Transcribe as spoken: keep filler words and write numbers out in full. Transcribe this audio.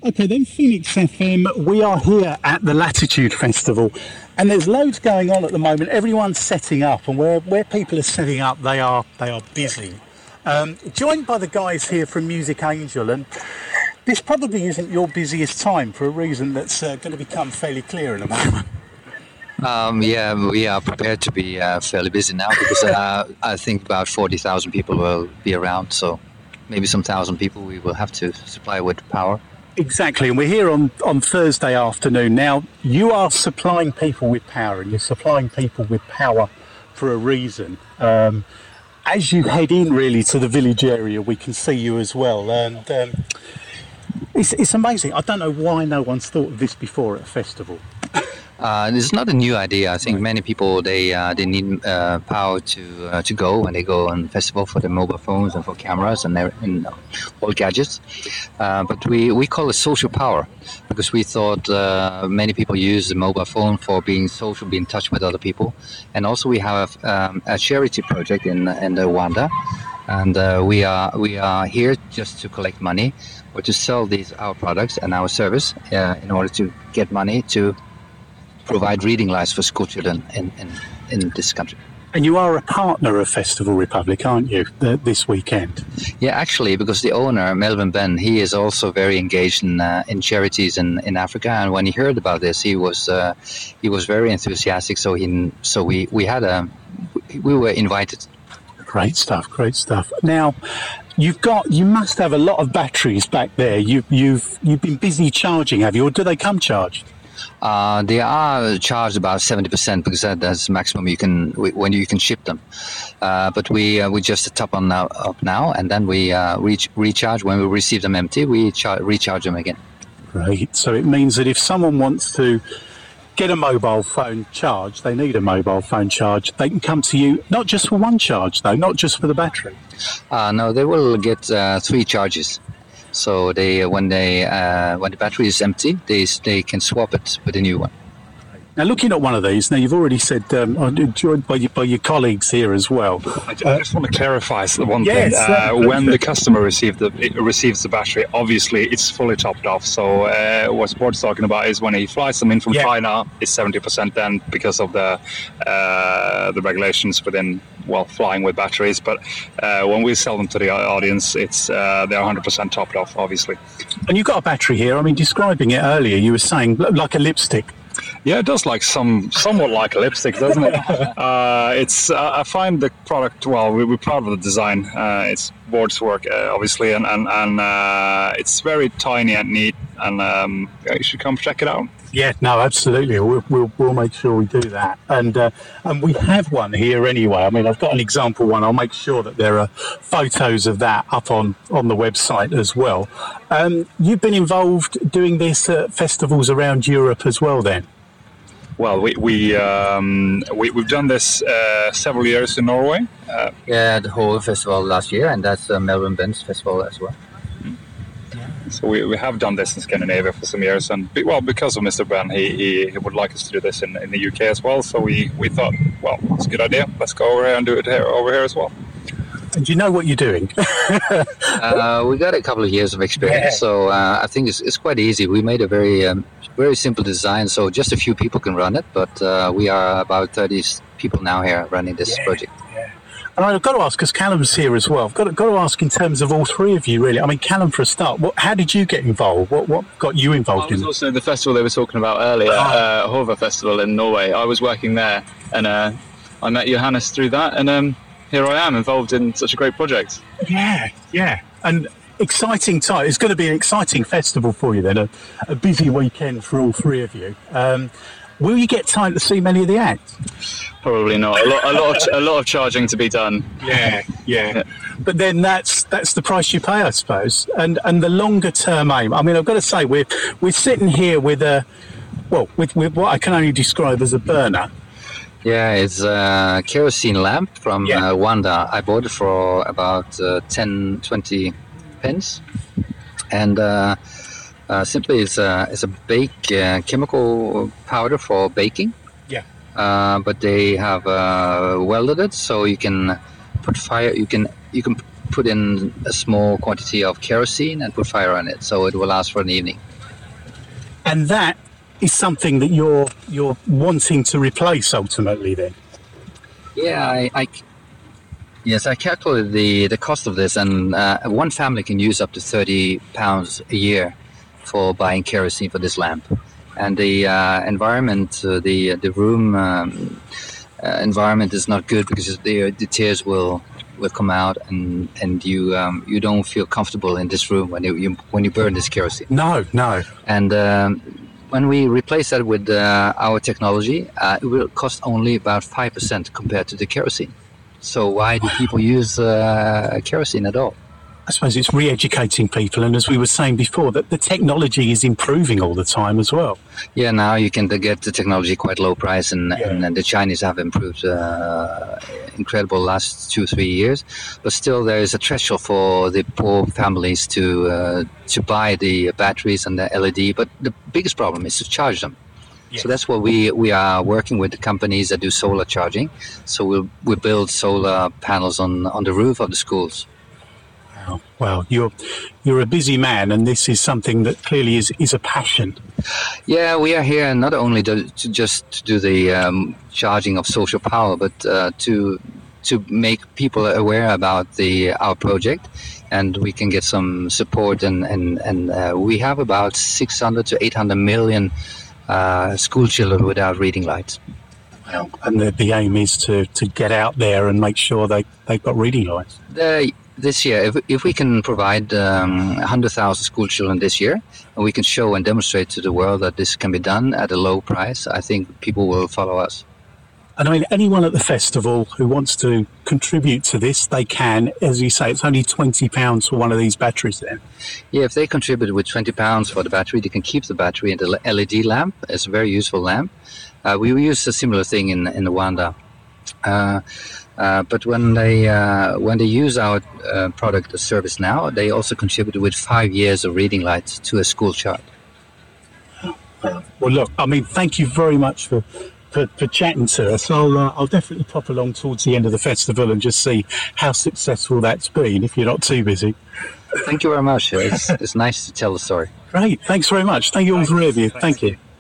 Okay, then Phoenix F M, we are here at the Latitude Festival, and there's loads going on at the moment. Everyone's setting up, and where, where people are setting up, they are they are busy. Um, joined by the guys here from Music Angel, and this probably isn't your busiest time for a reason that's uh, going to become fairly clear in a moment. Um, yeah, we are prepared to be uh, fairly busy now because uh, I think about forty thousand people will be around, so maybe some thousand people we will have to supply with power. Exactly, and we're here on, on Thursday afternoon. Now, you are supplying people with power, and you're supplying people with power for a reason. Um, as you head in, really, to the village area, we can see you as well. And um, it's, it's amazing. I don't know why no one's thought of this before at a festival. Uh, it's not a new idea. I think many people they uh, they need uh, power to uh, to go when they go on festival for their mobile phones and for cameras and, their, and all gadgets. Uh, but we, we call it social power because we thought uh, many people use the mobile phone for being social, being in touch with other people, and also we have um, a charity project in in Rwanda, and uh, we are we are here just to collect money or to sell these our products and our service uh, in order to get money to provide reading lights for school children in, in, in this country. And you are a partner of Festival Republic, aren't you, the, this weekend? Yeah, actually, because the owner, Melvin Ben, he is also very engaged in uh, in charities in, in Africa. And when he heard about this, he was uh, he was very enthusiastic. So he so we, we had a we were invited. Great stuff, great stuff. Now, you've got you must have a lot of batteries back there. You you've you've been busy charging, have you, or do they come charged? Uh, they are charged about seventy percent because that, that's the maximum you can when you can ship them. Uh, but we uh, we just top on now, up now, and then we uh, reach, recharge when we receive them empty. We char- recharge them again. Great. So it means that if someone wants to get a mobile phone charged, they need a mobile phone charge, they can come to you not just for one charge though, not just for the battery. Uh, no, they will get uh, three charges. So they, when they, uh, when the battery is empty, they they can swap it with a new one. Now, looking at one of these, now you've already said, um, joined by your, by your colleagues here as well. I just, uh, I just want to clarify the one yes, thing. Uh, when the customer receive the, receives the battery, obviously it's fully topped off. So uh, what Sport's talking about is when he flies them in from yeah. China, it's seventy percent then because of the uh, the regulations within, well, flying with batteries. But uh, when we sell them to the audience, it's uh, they're one hundred percent topped off, obviously. And you've got a battery here. I mean, describing it earlier, you were saying like a lipstick. Yeah, it does like some, somewhat like a lipstick, doesn't it? uh, it's. Uh, I find the product. Well, we, we're proud of the design. Uh, it's Board's work, uh, obviously, and and, and uh, it's very tiny and neat. And um, yeah, you should come check it out. Yeah, no, absolutely. We'll we'll, we'll make sure we do that. And uh, and we have one here anyway. I mean, I've got an example one. I'll make sure that there are photos of that up on, on the website as well. Um, you've been involved doing this at festivals around Europe as well, then? Well, we we um, we we've done this uh, several years in Norway. Uh, yeah, the whole festival last year, and that's uh, Melvin Ben's festival as well. So we, we have done this in Scandinavia for some years, and well, because of Mister Ben, he, he, he would like us to do this in, in the U K as well. So we, we thought, well, it's a good idea. Let's go over here and do it here over here as well. And you know what you're doing. uh, we got a couple of years of experience, yeah. so uh, I think it's, it's quite easy. We made a very um, very simple design, so just a few people can run it. But uh, we are about thirty people now here running this yeah, project. Yeah. And I've got to ask, because Callum's here as well, I've got to, got to ask in terms of all three of you, really. I mean, Callum, for a start, what, how did you get involved? What what got you involved in it? I was in also the festival they were talking about earlier, uh, Hova Festival in Norway. I was working there, and uh, I met Johannes through that, and um, here I am, involved in such a great project. Yeah, yeah. And exciting time. It's going to be an exciting festival for you then, a, a busy weekend for all three of you. Um, will you get time to see many of the acts? Probably not. A lot, a lot, of, a lot of charging to be done. Yeah, yeah, yeah. But then that's that's the price you pay, I suppose. And and the longer term aim. I mean, I've got to say we're we're sitting here with a well, with with what I can only describe as a burner. Yeah, it's a kerosene lamp from yeah. uh, Rwanda. I bought it for about uh, ten, twenty pence, and uh, uh, simply it's a it's a bake uh, chemical powder for baking. Yeah. Uh, but they have uh, welded it so you can put fire. You can you can put in a small quantity of kerosene and put fire on it, so it will last for an evening. And that is something that you're you're wanting to replace ultimately, then? Yeah, I, I yes, I calculated the the cost of this, and uh, one family can use up to thirty pounds a year for buying kerosene for this lamp. And the uh, environment, uh, the the room um, uh, environment is not good because the the tears will will come out, and and you um, you don't feel comfortable in this room when you, you when you burn this kerosene. No, no. And um, when we replace that with uh, our technology, uh, it will cost only about five percent compared to the kerosene. So why do people use uh, kerosene at all? I suppose it's re-educating people, and as we were saying before, that the technology is improving all the time as well. Yeah, now you can get the technology quite low price, and, Yeah. and, and the Chinese have improved uh, incredible last two, three years. But still, there is a threshold for the poor families to uh, to buy the batteries and the L E D. But the biggest problem is to charge them. Yes. So that's what we, we are working with the companies that do solar charging. So we'll we build solar panels on, on the roof of the schools. Wow. Well, you're you're a busy man, and this is something that clearly is, is a passion. Yeah, we are here not only to, to just to do the um, charging of social power, but uh, to to make people aware about the our project, and we can get some support. And and and uh, we have about six hundred to eight hundred million uh, school children without reading lights. Well, and the, the aim is to, to get out there and make sure they they've got reading lights. The, this year, if, if we can provide um, one hundred thousand school children this year, and we can show and demonstrate to the world that this can be done at a low price, I think people will follow us. And I mean, anyone at the festival who wants to contribute to this, they can. As you say, it's only twenty pounds for one of these batteries then. Yeah, if they contribute with twenty pounds for the battery, they can keep the battery in the L E D lamp. It's a very useful lamp. Uh, we use a similar thing in in Rwanda. Uh, uh, but when they uh, when they use our uh, product or service now, they also contribute with five years of reading lights to a school child. Well, look, I mean, thank you very much for, for, for chatting to us. I'll, uh, I'll definitely pop along towards the end of the festival and just see how successful that's been, if you're not too busy. Thank you very much. It's, it's nice to tell the story. Great. Thanks very much. Thank you all three of you. Thank you.